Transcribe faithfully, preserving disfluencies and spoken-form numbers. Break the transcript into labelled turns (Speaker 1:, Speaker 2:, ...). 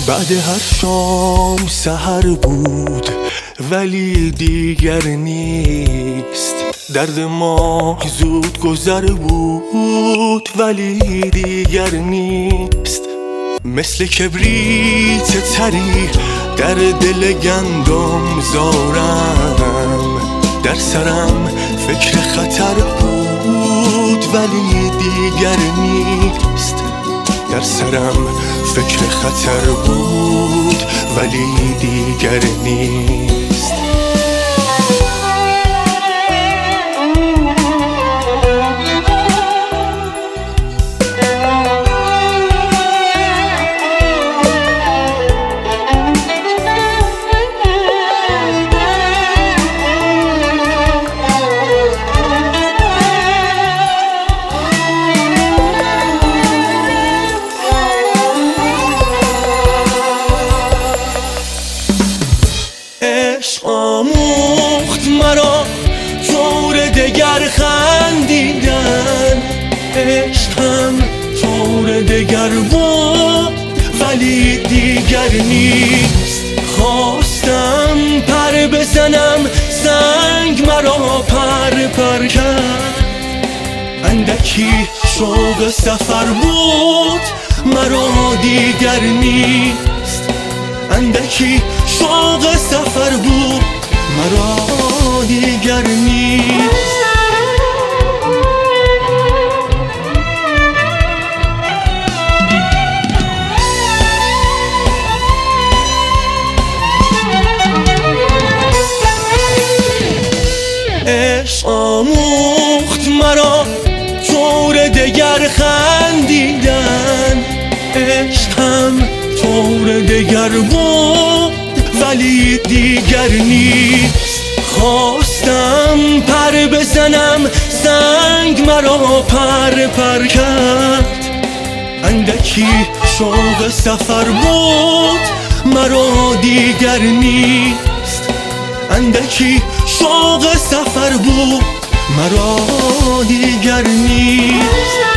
Speaker 1: بعد هر شام سحر بود ولی دیگر نیست. درد ما زود گذر بود ولی دیگر نیست. مثل کبریت تری در دل گندم زارم، در سرم فکر خطر بود ولی دیگر نیست. در سرم فکر خطر بود ولی دیگر نیست. عشق آموخت مرا طور دگر خندیدن، عشق هم طور دگر بود ولی دیگر نیست. خواستم پر بزنم سنگ مرا پر پر کرد، اندکی شوق سفر بود مرا دیگر نیست. اندکی شوق سفر بود مرا دیگر نیست. عشق آموخت مرا طور دگر خندیدن، عشق هم طور دگر بود ولی دیگر نیست. خواستم پر بزنم سنگ مرا پر پر کرد، اندکی شوق سفر بود مرا دیگر نیست. اندکی شوق سفر بود مرا دیگر نیست.